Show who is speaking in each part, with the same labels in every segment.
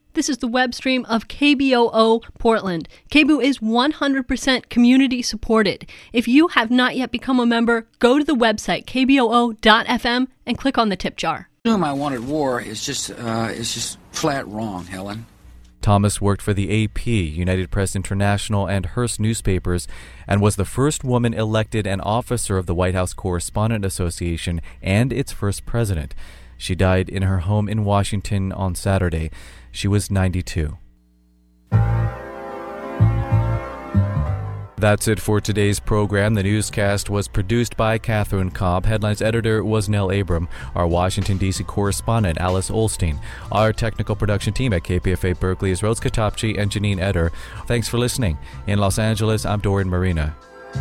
Speaker 1: This is the web stream of KBOO Portland. KBOO is 100% community supported. If you have not yet become a member, go to the website kboo.fm and click on the tip jar.
Speaker 2: I wanted war is just flat wrong, Helen.
Speaker 3: Thomas worked for the AP, United Press International, and Hearst newspapers, and was the first woman elected an officer of the White House Correspondent Association and its first president. She died in her home in Washington on Saturday. She was 92. That's it for today's program. The newscast was produced by Catherine Cobb. Headlines editor was Nell Abram. Our Washington, D.C. correspondent, Alice Olstein. Our technical production team at KPFA Berkeley is Rose Katopchi and Janine Eder. Thanks for listening. In Los Angeles, I'm Dorian Marina.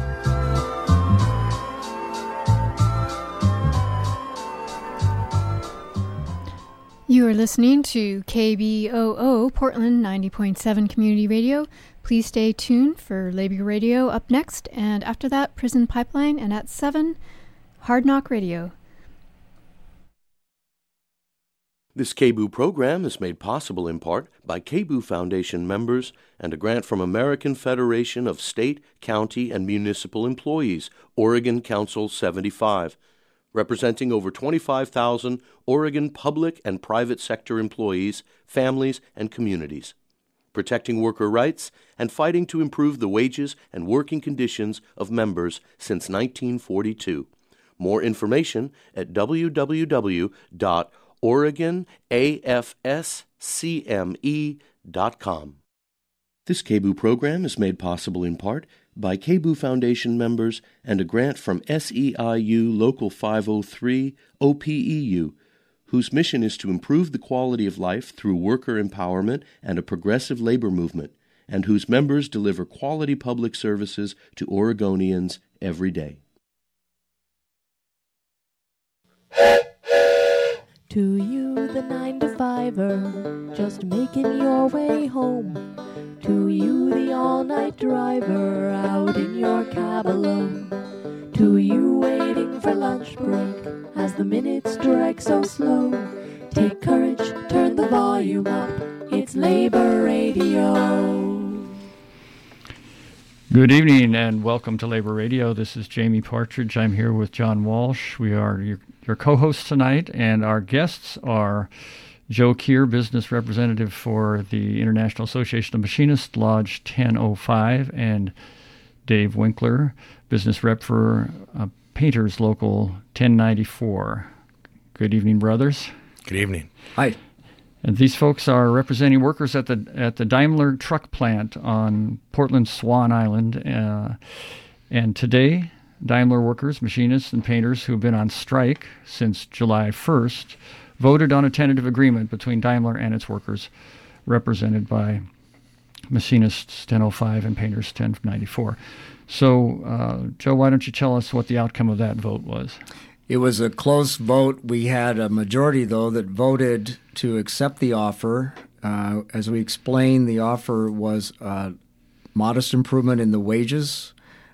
Speaker 4: You are listening to KBOO Portland 90.7 Community Radio. Please stay tuned for Labor Radio up next, and after that, Prison Pipeline, and at 7, Hard Knock Radio.
Speaker 5: This KBOO program is made possible in part by KBOO Foundation members and a grant from American Federation of State, County, and Municipal Employees, Oregon Council 75. Representing over 25,000 Oregon public and private sector employees, families, and communities, protecting worker rights and fighting to improve the wages and working conditions of members since 1942. More information at www.OregonAFSCME.com. This KBOO program is made possible in part by KBOO Foundation members and a grant from SEIU Local 503 OPEU, whose mission is to improve the quality of life through worker empowerment and a progressive labor movement, and whose members deliver quality public services to Oregonians every day.
Speaker 6: To you, the 9-to-5er, just making your way home. To you, the all-night driver, out in your cab alone. To you, waiting for lunch break, as the minutes drag so slow. Take courage, turn the volume up, it's Labor Radio.
Speaker 7: Good evening and welcome to Labor Radio. This is Jamie Partridge. I'm here with John Walsh. We are your co-hosts tonight, and our guests are Joe Keir, business representative for the International Association of Machinists, Lodge 1005, and Dave Winkler, business rep for Painters Local 1094. Good evening, brothers.
Speaker 8: Good evening.
Speaker 2: Hi.
Speaker 7: And these folks are representing workers at the Daimler truck plant on Portland's Swan Island. And today, Daimler workers, machinists, and painters who have been on strike since July 1st voted on a tentative agreement between Daimler and its workers, represented by Machinists 1005 and Painters 1094. So, Joe, why don't you tell us what the outcome of that vote was?
Speaker 9: It was a close vote. We had a majority, though, that voted to accept the offer. As we explained, the offer was a modest improvement in the wages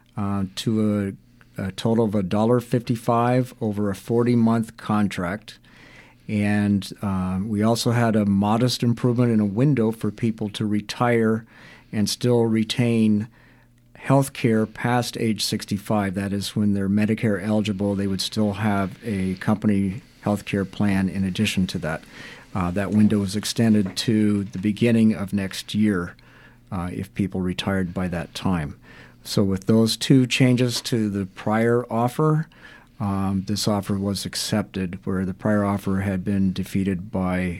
Speaker 9: to a total of $1.55 over a 40-month contract. And we also had a modest improvement in a window for people to retire and still retain health care past age 65. That is, when they're Medicare eligible, they would still have a company health care plan in addition to that. That window was extended to the beginning of next year if people retired by that time. So with those two changes to the prior offer, this offer was accepted, where the prior offer had been defeated by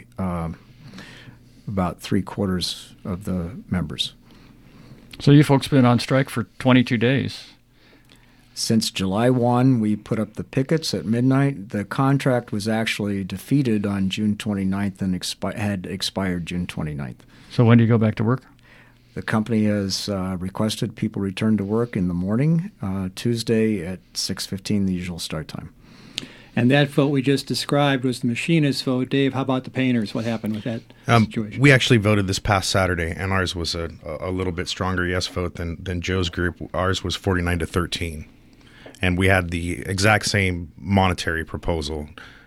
Speaker 9: about 3/4 of the members.
Speaker 7: So you folks been on strike for 22 days.
Speaker 9: Since July 1, we put up the pickets at midnight. The contract was actually defeated on June 29th and had expired June 29th.
Speaker 7: So when do you go back to work?
Speaker 9: The company has requested people return to work in the morning, Tuesday at 6:15, the usual start time.
Speaker 10: And that vote we just described was the machinist vote. Dave, how about the painters? What happened with that situation?
Speaker 8: We actually voted this past Saturday, and ours was a little bit stronger yes vote than Joe's group. Ours was 49-13. And we had the exact same monetary proposal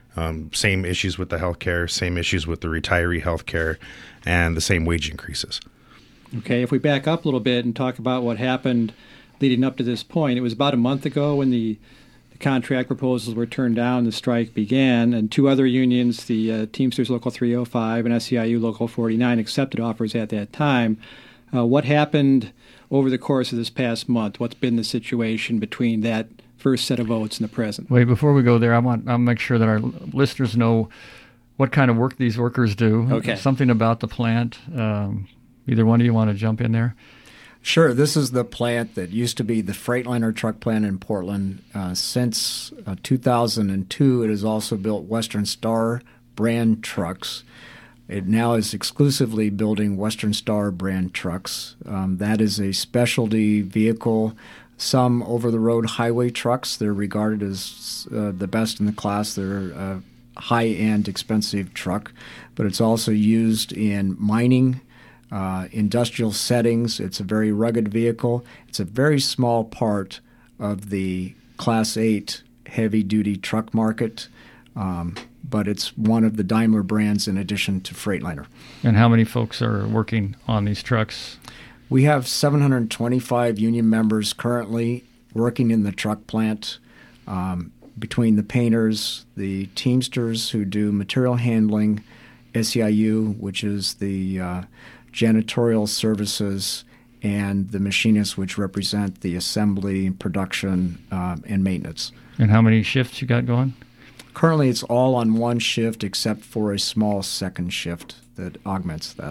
Speaker 8: Same issues with the healthcare, same issues with the retiree healthcare, and the same wage increases.
Speaker 10: Okay, if we back up a little bit and talk about what happened leading up to this point, it was about a month ago when the contract proposals were turned down, the strike began, and two other unions, the Teamsters Local 305 and SEIU Local 49, accepted offers at that time. What happened over the course of this past month? What's been the situation between that first set of votes and the present?
Speaker 7: Wait, before we go there, I'll make sure that our listeners know what kind of work these workers do.
Speaker 10: Okay.
Speaker 7: Something about the plant. Either one of you want to jump in there?
Speaker 9: Sure. This is the plant that used to be the Freightliner truck plant in Portland. Since 2002, it has also built Western Star brand trucks. It now is exclusively building Western Star brand trucks. That is a specialty vehicle. Some over-the-road highway trucks, they're regarded as the best in the class. They're a high-end, expensive truck. But it's also used in mining, industrial settings. It's a very rugged vehicle. It's a very small part of the Class 8 heavy-duty truck market, but it's one of the Daimler brands in addition to Freightliner.
Speaker 7: And how many folks are working on these trucks?
Speaker 9: We have 725 union members currently working in the truck plant, between the painters, the Teamsters who do material handling, SEIU, which is the janitorial services, and the machinists, which represent the assembly, production, and maintenance.
Speaker 7: And how many shifts you got going?
Speaker 9: Currently, it's all on one shift except for a small second shift that augments that.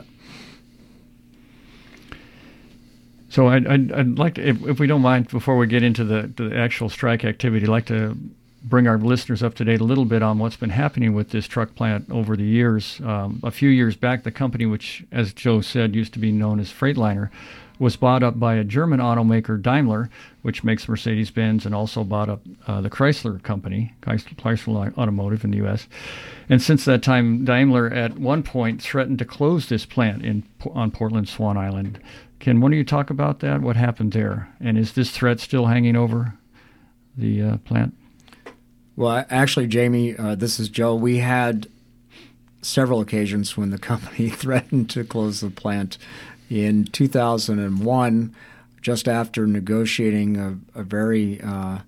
Speaker 7: So I'd like to, if we don't mind, before we get into the actual strike activity, I'd like to bring our listeners up to date a little bit on what's been happening with this truck plant over the years. A few years back, the company, which, as Joe said, used to be known as Freightliner, was bought up by a German automaker, Daimler, which makes Mercedes-Benz, and also bought up the Chrysler company, Chrysler Automotive in the U.S. And since that time, Daimler at one point threatened to close this plant on Portland Swan Island. Can one of you talk about that? What happened there? And is this threat still hanging over the plant?
Speaker 9: Well, actually, Jamie, this is Joe. We had several occasions when the company threatened to close the plant. In 2001, just after negotiating a very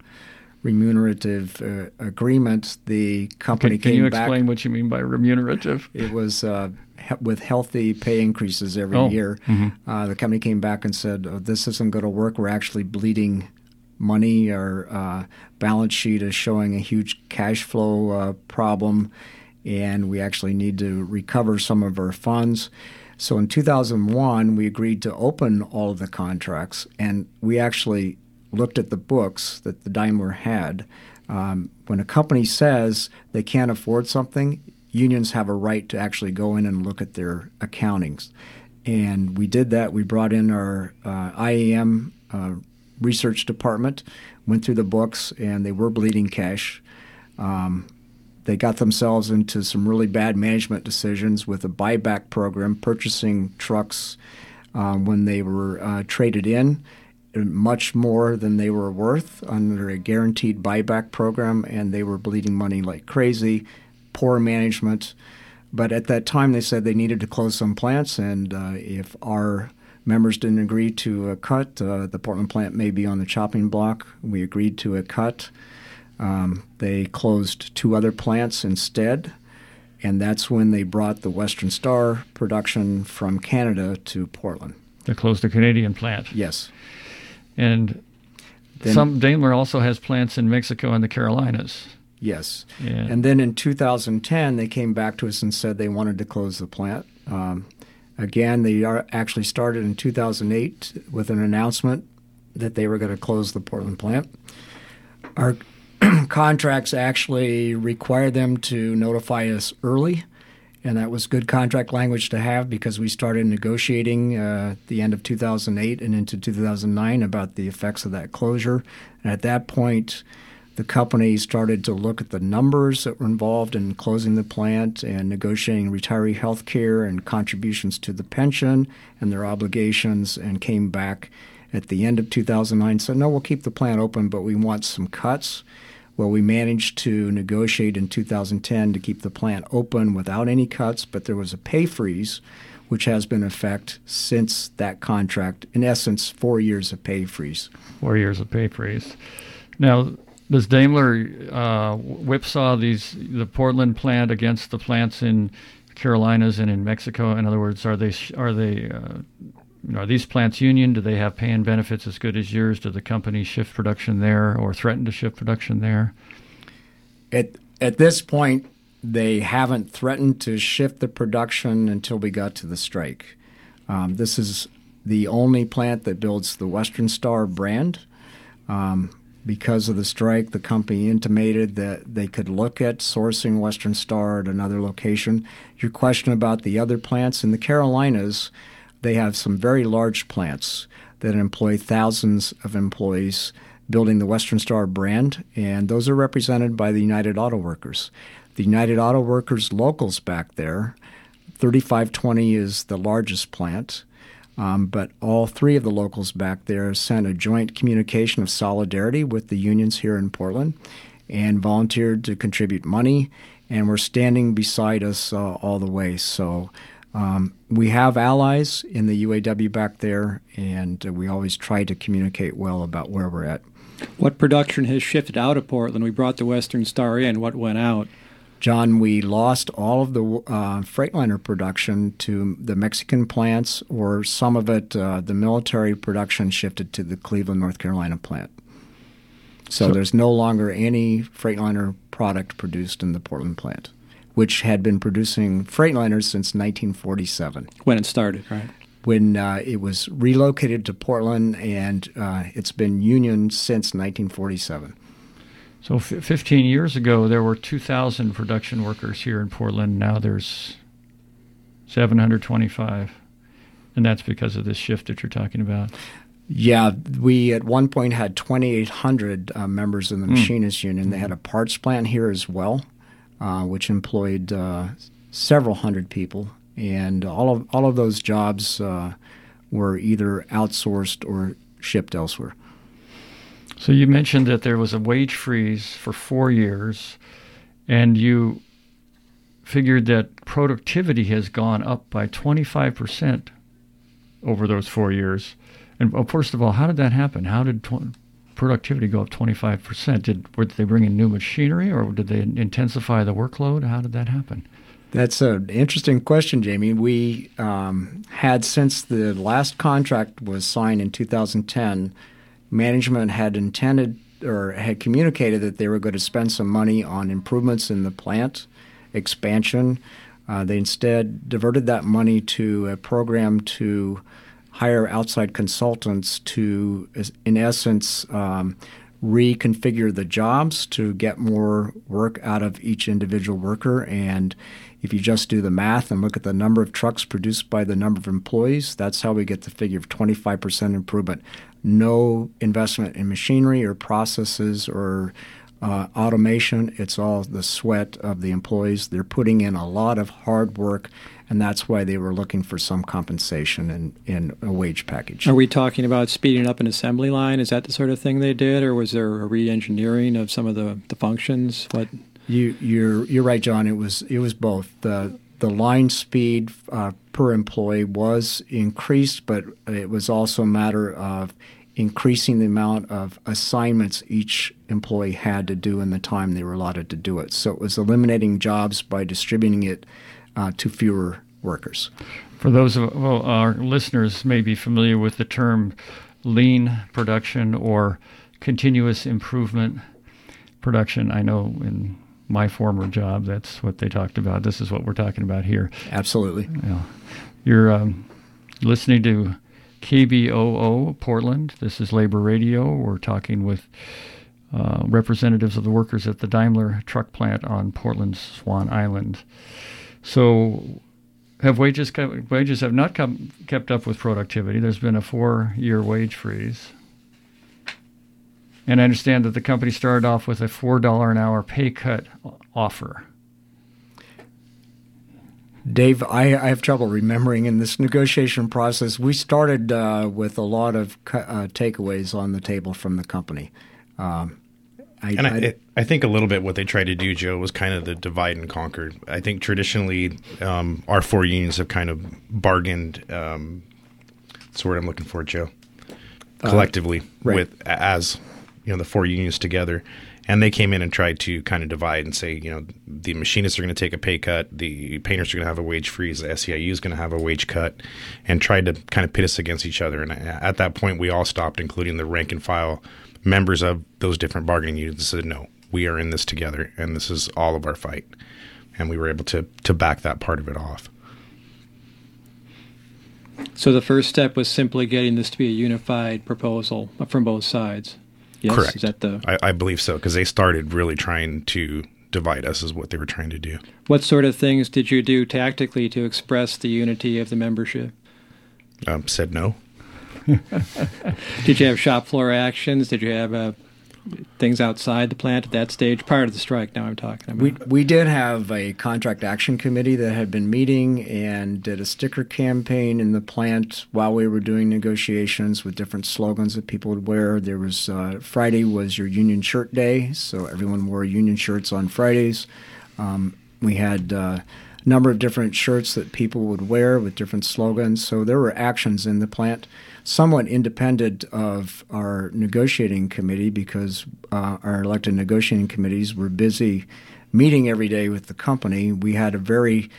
Speaker 9: remunerative agreement, the company came back.
Speaker 7: Can you explain what you mean by remunerative?
Speaker 9: It was with healthy pay increases every year.
Speaker 7: Mm-hmm.
Speaker 9: The company came back and said, this isn't going to work. We're actually bleeding money. Our balance sheet is showing a huge cash flow problem, and we actually need to recover some of our funds. So in 2001, we agreed to open all of the contracts, and we actually looked at the books that the Daimler had. When a company says they can't afford something, unions have a right to actually go in and look at their accountings. And we did that. We brought in our IAM research department, went through the books, and they were bleeding cash. They got themselves into some really bad management decisions with a buyback program, purchasing trucks when they were traded in, much more than they were worth under a guaranteed buyback program, and they were bleeding money like crazy, poor management. But at that time, they said they needed to close some plants, and if our members didn't agree to a cut, the Portland plant may be on the chopping block. We agreed to a cut. They closed two other plants instead, and that's when they brought the Western Star production from Canada to Portland.
Speaker 7: They closed the Canadian plant.
Speaker 9: Yes.
Speaker 7: And some Daimler also has plants in Mexico and the Carolinas.
Speaker 9: Yes.
Speaker 7: Yeah.
Speaker 9: And then in 2010, they came back to us and said they wanted to close the plant. Again, they actually started in 2008 with an announcement that they were going to close the Portland plant. Our contracts actually require them to notify us early, and that was good contract language to have because we started negotiating at the end of 2008 and into 2009 about the effects of that closure. And at that point, the company started to look at the numbers that were involved in closing the plant and negotiating retiree health care and contributions to the pension and their obligations, and came back at the end of 2009 and said, no, we'll keep the plant open, but we want some cuts. Well, we managed to negotiate in 2010 to keep the plant open without any cuts, but there was a pay freeze, which has been in effect since that contract. In essence, 4 years of pay freeze.
Speaker 7: 4 years of pay freeze. Now, does Daimler whipsaw the Portland plant against the plants in Carolinas and in Mexico? In other words, are these plants union? Do they have pay and benefits as good as yours? Do the companies shift production there or threaten to shift production there?
Speaker 9: At this point, they haven't threatened to shift the production until we got to the strike. This is the only plant that builds the Western Star brand. Because of the strike, the company intimated that they could look at sourcing Western Star at another location. Your question about the other plants in the Carolinas, they have some very large plants that employ thousands of employees building the Western Star brand, and those are represented by the United Auto Workers. The United Auto Workers locals back there, 3520 is the largest plant, but all three of the locals back there sent a joint communication of solidarity with the unions here in Portland and volunteered to contribute money, and were standing beside us all the way. So we have allies in the UAW back there, and we always try to communicate well about where we're at.
Speaker 10: What production has shifted out of Portland? We brought the Western Star in. What went out?
Speaker 9: John, we lost all of the Freightliner production to the Mexican plants, or some of it, the military production shifted to the Cleveland, North Carolina plant. So there's no longer any Freightliner product produced in the Portland plant, which had been producing Freightliners since 1947.
Speaker 10: When it started, right?
Speaker 9: When it was relocated to Portland, and it's been union since 1947.
Speaker 7: So 15 years ago, there were 2,000 production workers here in Portland. Now there's 725, and that's because of this shift that you're talking about.
Speaker 9: Yeah, we at one point had 2,800 members in the Machinists Union. They had a parts plant here as well, which employed several hundred people, and all of those jobs were either outsourced or shipped elsewhere.
Speaker 7: So you mentioned that there was a wage freeze for 4 years, and you figured that productivity has gone up by 25% over those 4 years. And first of all, how did that happen? How did productivity go up 25%? Did they bring in new machinery, or did they intensify the workload? How did that happen?
Speaker 9: That's an interesting question, Jamie. We had, since the last contract was signed in 2010, management had intended or had communicated that they were going to spend some money on improvements in the plant, expansion. They instead diverted that money to a program to hire outside consultants to, in essence, reconfigure the jobs to get more work out of each individual worker. And if you just do the math and look at the number of trucks produced by the number of employees, that's how we get the figure of 25% improvement. No investment in machinery or processes or automation. It's all the sweat of the employees. They're putting in a lot of hard work, and that's why they were looking for some compensation in a wage package.
Speaker 10: Are we talking about speeding up an assembly line? Is that the sort of thing they did, or was there a re-engineering of some of the functions? What?
Speaker 9: You're right, John. It was both. The line speed per employee was increased, but it was also a matter of increasing the amount of assignments each employee had to do in the time they were allotted to do it. So it was eliminating jobs by distributing it to fewer workers.
Speaker 7: For those of our listeners may be familiar with the term lean production or continuous improvement production. I know in my former job, that's what they talked about. This is what we're talking about here.
Speaker 9: Absolutely.
Speaker 7: Yeah. You're listening to KBOO Portland. This is Labor Radio. We're talking with representatives of the workers at the Daimler truck plant on Portland's Swan Island. So have wages have not kept up with productivity. There's been a 4-year wage freeze. And I understand that the company started off with a $4 an hour pay cut offer.
Speaker 9: Dave, I have trouble remembering in this negotiation process. We started with a lot of takeaways on the table from the company.
Speaker 8: I think a little bit what they tried to do, Joe, was kind of the divide and conquer. I think traditionally our four unions have kind of bargained. That's the word I'm looking for, Joe. Collectively, with as the four unions together, and they came in and tried to kind of divide and say, the machinists are going to take a pay cut, the painters are going to have a wage freeze, the SEIU is going to have a wage cut, and tried to kind of pit us against each other. And at that point, we all stopped, including the rank and file members of those different bargaining units, said, no, we are in this together, and this is all of our fight. And we were able to back that part of it off.
Speaker 10: So the first step was simply getting this to be a unified proposal from both sides. Yes?
Speaker 8: Correct.
Speaker 10: Is that
Speaker 8: I believe so, because they started really trying to divide us is what they were trying to do.
Speaker 10: What sort of things did you do tactically to express the unity of the membership?
Speaker 8: Said no.
Speaker 10: Did you have shop floor actions? Did you have things outside the plant at that stage, prior to the strike now I'm talking about?
Speaker 9: We did have a contract action committee that had been meeting and did a sticker campaign in the plant while we were doing negotiations with different slogans that people would wear. There was Friday was your union shirt day, so everyone wore union shirts on Fridays. We had a number of different shirts that people would wear with different slogans, so there were actions in the plant. Somewhat independent of our negotiating committee because our elected negotiating committees were busy meeting every day with the company. We had a very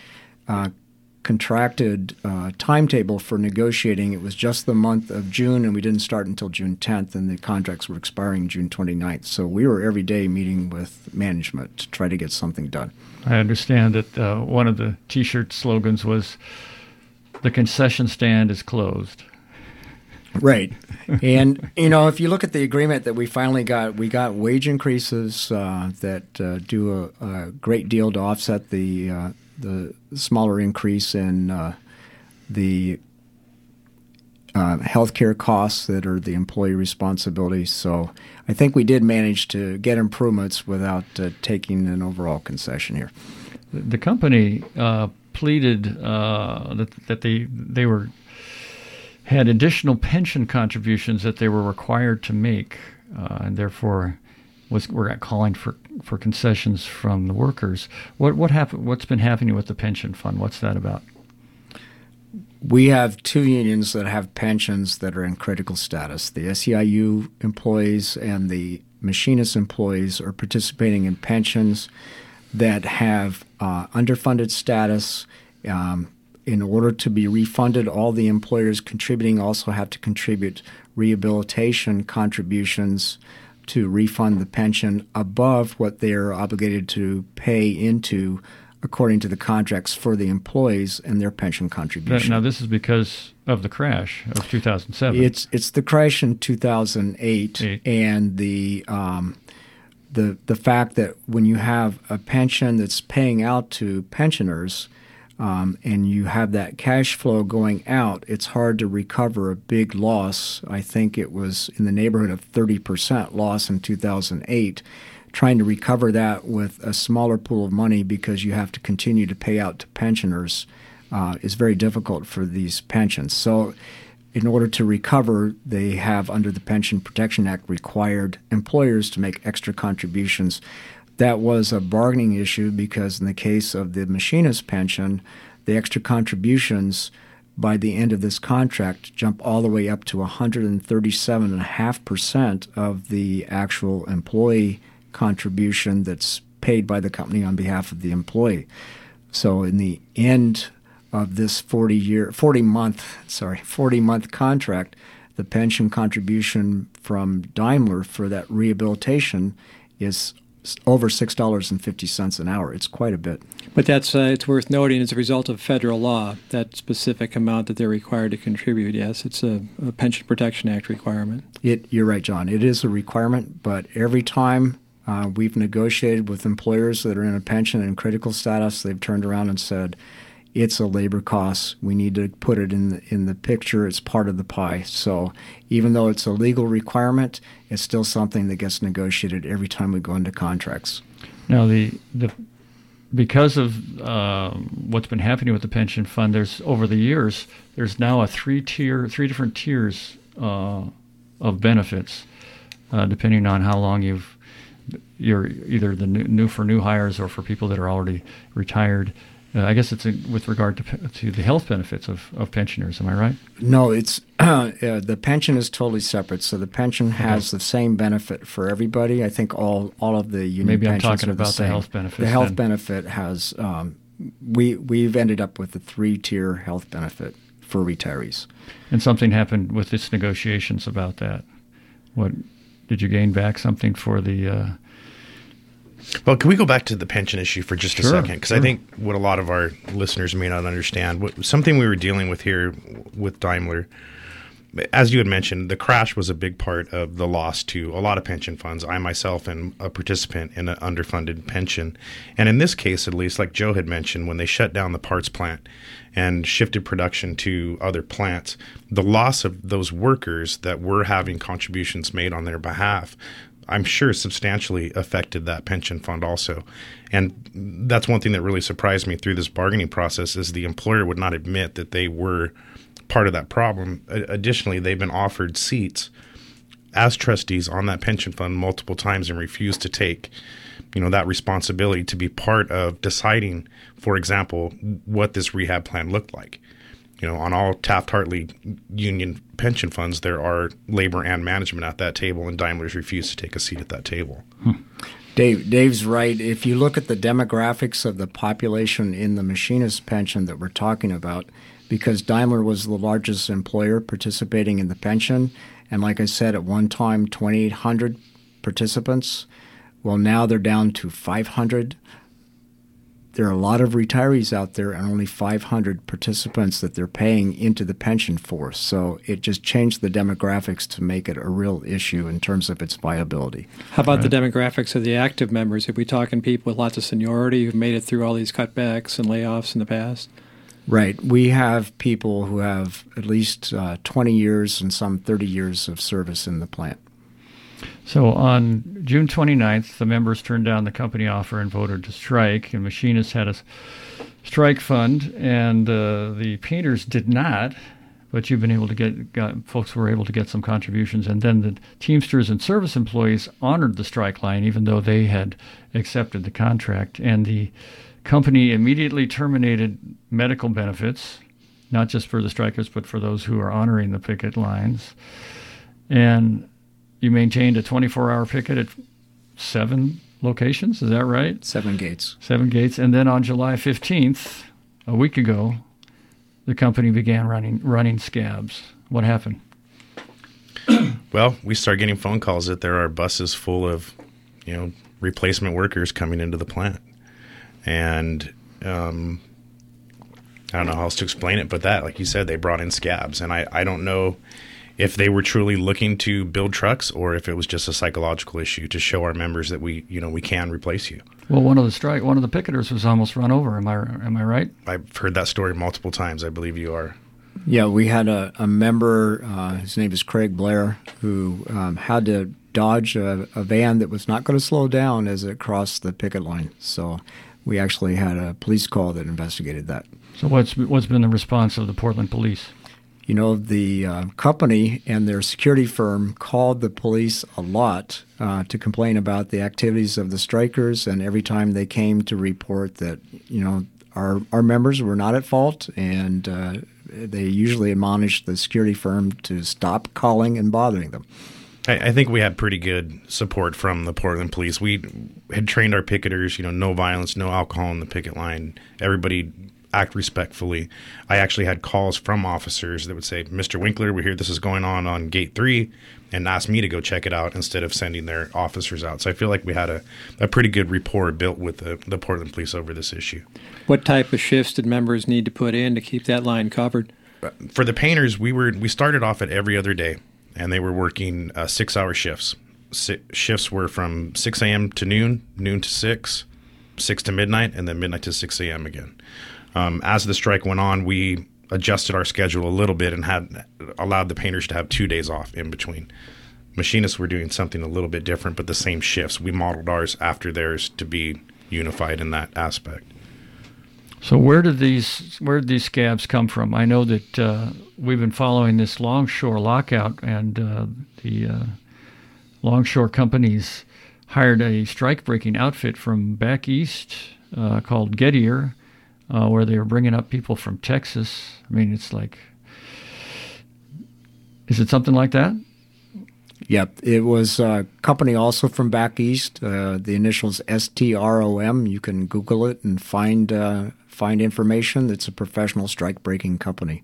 Speaker 9: contracted timetable for negotiating. It was just the month of June, and we didn't start until June 10th, and the contracts were expiring June 29th. So we were every day meeting with management to try to get something done.
Speaker 7: I understand that one of the T-shirt slogans was, "The concession stand is closed."
Speaker 9: Right. And, if you look at the agreement that we finally got, we got wage increases that do a great deal to offset the smaller increase in the health care costs that are the employee responsibility. So I think we did manage to get improvements without taking an overall concession here.
Speaker 7: The company pleaded that they had additional pension contributions that they were required to make, and therefore we're calling for concessions from the workers. What happened? What's been happening with the pension fund? What's that about?
Speaker 9: We have two unions that have pensions that are in critical status. The SEIU employees and the machinist employees are participating in pensions that have underfunded status. In order to be refunded, all the employers contributing also have to contribute rehabilitation contributions to refund the pension above what they are obligated to pay into according to the contracts for the employees and their pension contribution.
Speaker 7: Now, this is because of the crash of 2007.
Speaker 9: It's the crash in 2008 and the fact that when you have a pension that's paying out to pensioners, and you have that cash flow going out, it's hard to recover a big loss. I think it was in the neighborhood of 30% loss in 2008. Trying to recover that with a smaller pool of money because you have to continue to pay out to pensioners is very difficult for these pensions. So in order to recover, they have, under the Pension Protection Act, required employers to make extra contributions. That was a bargaining issue because in the case of the machinist pension, the extra contributions by the end of this contract jump all the way up to 137.5% of the actual employee contribution that's paid by the company on behalf of the employee. So in the end of this 40-month contract, the pension contribution from Daimler for that rehabilitation is over $6.50 an hour. It's quite a bit.
Speaker 10: But that's it's worth noting as a result of federal law, that specific amount that they're required to contribute. Yes, it's a Pension Protection Act requirement.
Speaker 9: You're right, John. It is a requirement, but every time we've negotiated with employers that are in a pension and critical status, they've turned around and said, it's a labor cost. We need to put it in the picture. It's part of the pie. So even though it's a legal requirement, it's still something that gets negotiated every time we go into contracts.
Speaker 7: Now, because of what's been happening with the pension fund, over the years, there's now three different tiers of benefits, depending on how long you've you're either the new for new hires or for people that are already retired. I guess it's with regard to the health benefits of pensioners. Am I right?
Speaker 9: No, it's the pension is totally separate. So the pension has the same benefit for everybody. I think all of the union
Speaker 7: Maybe
Speaker 9: pensions
Speaker 7: I'm talking
Speaker 9: are
Speaker 7: about the health benefits.
Speaker 9: The health benefit has we've ended up with a 3-tier health benefit for retirees.
Speaker 7: And something happened with its negotiations about that. What did you gain back something for the?
Speaker 8: Well, can we go back to the pension issue for just a second? Because
Speaker 7: sure.
Speaker 8: I think what a lot of our listeners may not understand, something we were dealing with here with Daimler, as you had mentioned, the crash was a big part of the loss to a lot of pension funds. I myself am a participant in an underfunded pension. And in this case, at least, like Joe had mentioned, when they shut down the parts plant and shifted production to other plants, the loss of those workers that were having contributions made on their behalf, I'm sure substantially affected that pension fund also. And that's one thing that really surprised me through this bargaining process is the employer would not admit that they were part of that problem. Additionally, they've been offered seats as trustees on that pension fund multiple times and refused to take, that responsibility to be part of deciding, for example, what this rehab plan looked like. On all Taft-Hartley union pension funds, there are labor and management at that table, and Daimler's refused to take a seat at that table.
Speaker 9: Dave's right. If you look at the demographics of the population in the machinist pension that we're talking about, because Daimler was the largest employer participating in the pension, and like I said, at one time, 2,800 participants. Well, now they're down to 500. There are a lot of retirees out there and only 500 participants that they're paying into the pension for. So it just changed the demographics to make it a real issue in terms of its viability.
Speaker 10: How about the demographics of the active members? If we talking people with lots of seniority who've made it through all these cutbacks and layoffs in the past?
Speaker 9: Right. We have people who have at least 20 years and some 30 years of service in the plant.
Speaker 7: So on June 29th, the members turned down the company offer and voted to strike, and machinists had a strike fund, and the painters did not, but you've been able to folks were able to get some contributions, and then the Teamsters and service employees honored the strike line even though they had accepted the contract, and the company immediately terminated medical benefits, not just for the strikers, but for those who are honoring the picket lines. And you maintained a 24-hour picket at 7 locations, is that right?
Speaker 9: 7 gates.
Speaker 7: 7 gates. And then on July 15th, a week ago, the company began running scabs. What happened?
Speaker 8: Well, we started getting phone calls that there are buses full of, replacement workers coming into the plant. And I don't know how else to explain it, but that, like you said, they brought in scabs. And I don't know if they were truly looking to build trucks or if it was just a psychological issue to show our members that we can replace you.
Speaker 7: Well, one of the picketers was almost run over. Am I right?
Speaker 8: I've heard that story multiple times. I believe you are.
Speaker 9: Yeah, we had a member, his name is Craig Blair, who had to dodge a van that was not going to slow down as it crossed the picket line. So we actually had a police call that investigated that.
Speaker 7: So what's been the response of the Portland police?
Speaker 9: The company and their security firm called the police a lot to complain about the activities of the strikers, and every time they came to report that, our members were not at fault, and they usually admonished the security firm to stop calling and bothering them.
Speaker 8: I think we had pretty good support from the Portland police. We had trained our picketers, no violence, no alcohol on the picket line. Everybody act respectfully. I actually had calls from officers that would say, Mr. Winkler, we hear this is going on gate 3, and ask me to go check it out instead of sending their officers out. So I feel like we had a pretty good rapport built with the Portland police over this issue.
Speaker 10: What type of shifts did members need to put in to keep that line covered?
Speaker 8: For the painters, we started off at every other day, and they were working 6-hour shifts. Shifts were from 6 a.m. to noon to 6 to midnight, and then midnight to 6 a.m. again. As the strike went on, we adjusted our schedule a little bit and had allowed the painters to have 2 days off in between. Machinists were doing something a little bit different, but the same shifts. We modeled ours after theirs to be unified in that aspect.
Speaker 7: So where did these scabs come from? I know that we've been following this longshore lockout, and the longshore companies hired a strike-breaking outfit from back east called Gettier, where they were bringing up people from Texas. I mean, it's like, is it something like that?
Speaker 9: Yep, it was a company also from back east. The initials STROM. You can Google it and find information. It's a professional strike-breaking company.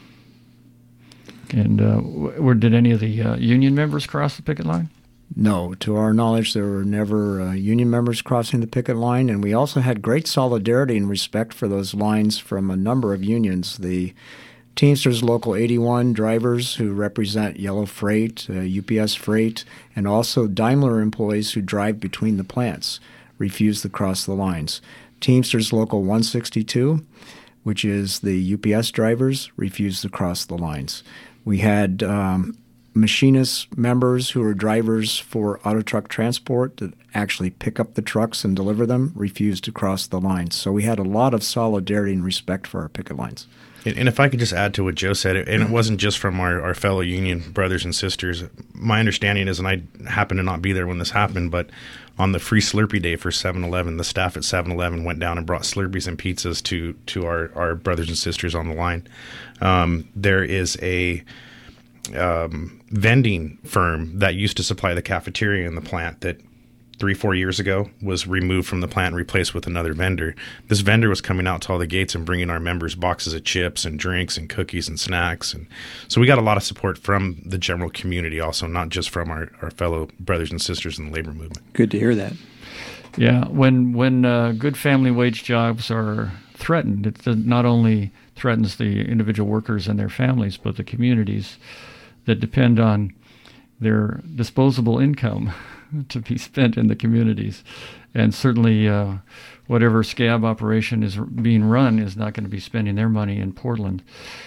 Speaker 7: And did any of the union members cross the picket line?
Speaker 9: No, to our knowledge, there were never union members crossing the picket line, and we also had great solidarity and respect for those lines from a number of unions. The Teamsters Local 81 drivers who represent Yellow Freight, UPS Freight, and also Daimler employees who drive between the plants refused to cross the lines. Teamsters Local 162, which is the UPS drivers, refused to cross the lines. We had machinist members who are drivers for auto truck transport that actually pick up the trucks and deliver them refused to cross the lines. So we had a lot of solidarity and respect for our picket lines.
Speaker 8: And if I could just add to what Joe said, and it wasn't just from our fellow union brothers and sisters. My understanding is, and I happened to not be there when this happened, but on the free Slurpee day for 7-Eleven, the staff at 7-Eleven went down and brought Slurpees and pizzas to our brothers and sisters on the line. There is a vending firm that used to supply the cafeteria in the plant that 3-4 years ago was removed from the plant and replaced with another vendor. This vendor was coming out to all the gates and bringing our members boxes of chips and drinks and cookies and snacks. And so we got a lot of support from the general community also, not just from our fellow brothers and sisters in the labor movement.
Speaker 10: Good to hear that.
Speaker 7: Yeah, when good family wage jobs are threatened, it not only threatens the individual workers and their families, but the communities that depend on their disposable income to be spent in the communities. And certainly whatever scab operation is being run is not going to be spending their money in Portland.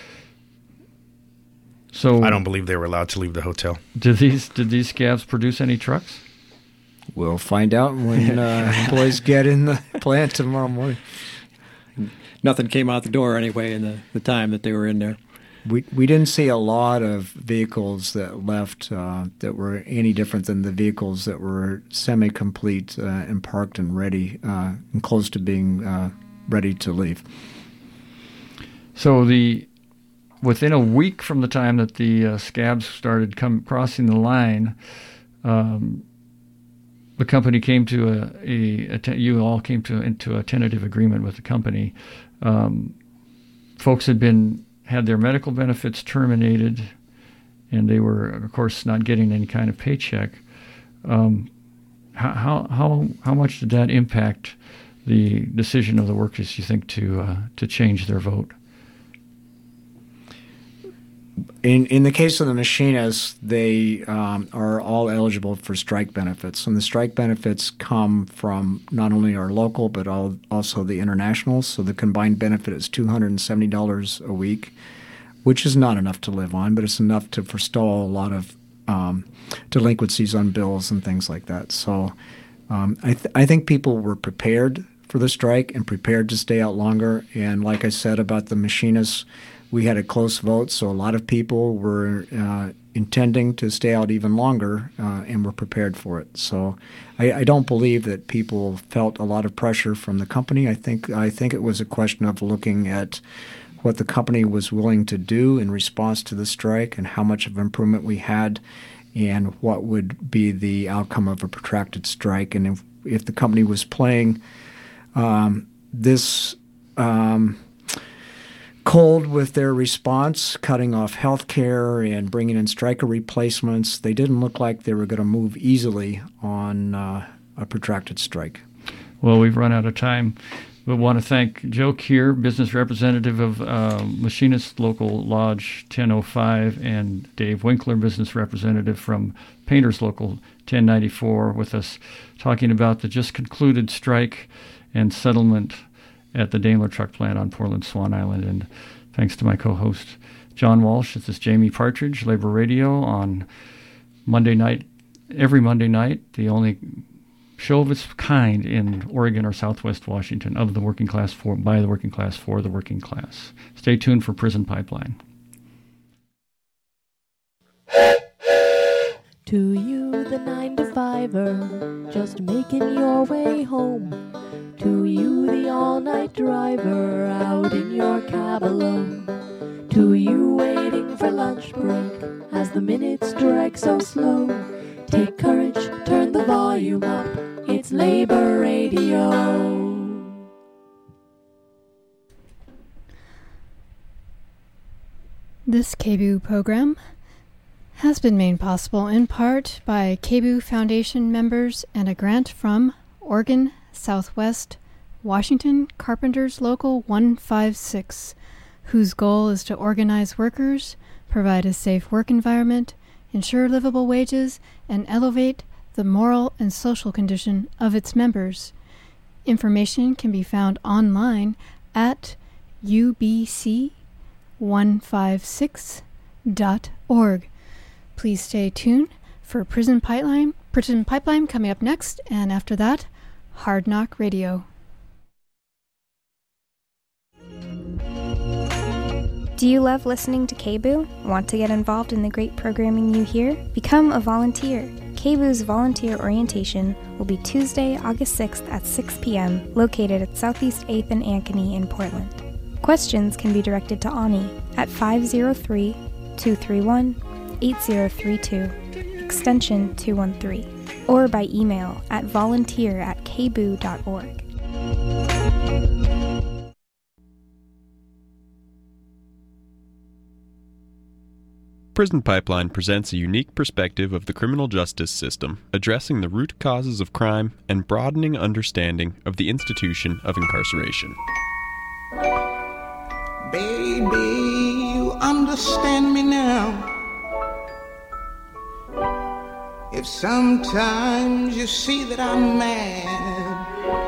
Speaker 7: So
Speaker 8: I don't believe they were allowed to leave the hotel.
Speaker 7: Did these scabs produce any trucks?
Speaker 9: We'll find out when employees get in the plant tomorrow morning.
Speaker 10: Nothing came out the door anyway in the time that they were in there.
Speaker 9: We didn't see a lot of vehicles that left that were any different than the vehicles that were semi-complete and parked and ready and close to being ready to leave.
Speaker 7: So within a week from the time that the scabs started crossing the line, the company came to you all came into a tentative agreement with the company. Folks had their medical benefits terminated, and they were, of course, not getting any kind of paycheck. How much did that impact the decision of the workers, you think, to change their vote?
Speaker 9: In the case of the machinists, they are all eligible for strike benefits, and the strike benefits come from not only our local but also the internationals. So the combined benefit is $270 a week, which is not enough to live on, but it's enough to forestall a lot of delinquencies on bills and things like that. So I think people were prepared for the strike and prepared to stay out longer. And like I said about the machinists, we had a close vote, so a lot of people were intending to stay out even longer and were prepared for it. So I don't believe that people felt a lot of pressure from the company. I think it was a question of looking at what the company was willing to do in response to the strike and how much of improvement we had and what would be the outcome of a protracted strike. And if the company was playing this cold with their response, cutting off health care and bringing in striker replacements, they didn't look like they were going to move easily on a protracted strike.
Speaker 7: Well, we've run out of time. We want to thank Joe Keir, business representative of Machinist Local Lodge 1005, and Dave Winkler, business representative from Painters Local 1094, with us talking about the just concluded strike and settlement at the Daimler truck plant on Portland Swan Island. And thanks to my co-host, John Walsh. This is Jamie Partridge, Labor Radio, on Monday night, every Monday night, the only show of its kind in Oregon or Southwest Washington of the working class by the working class for the working class. Stay tuned for Prison Pipeline.
Speaker 6: To you, the 9 to 5 driver, just making your way home. To you, the all-night driver, out in your cab alone. To you, waiting for lunch break, as the minutes drag so slow. Take courage, turn the volume up, it's Labor Radio.
Speaker 4: This KBOO program has been made possible in part by KBOO Foundation members and a grant from Oregon Southwest Washington Carpenters Local 156, whose goal is to organize workers, provide a safe work environment, ensure livable wages, and elevate the moral and social condition of its members. Information can be found online at ubc156.org. Please stay tuned for Prison Pipeline coming up next, and after that, Hard Knock Radio.
Speaker 11: Do you love listening to KBOO? Want to get involved in the great programming you hear? Become a volunteer. KBOO's volunteer orientation will be Tuesday, August 6th at 6 p.m., located at Southeast 8th and Ankeny in Portland. Questions can be directed to Ani at 503-231-8032, extension 213, or by email at volunteer@kboo.org.
Speaker 12: Prison Pipeline presents a unique perspective of the criminal justice system, addressing the root causes of crime and broadening understanding of the institution of incarceration.
Speaker 13: Baby, you understand me now. If sometimes you see that I'm mad,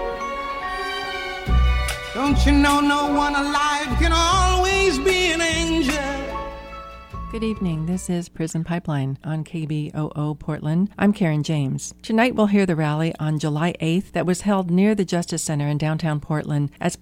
Speaker 13: don't you know no one alive can always be an angel?
Speaker 14: Good evening. This is Prison Pipeline on KBOO Portland. I'm Karen James. Tonight we'll hear the rally on July 8th that was held near the Justice Center in downtown Portland as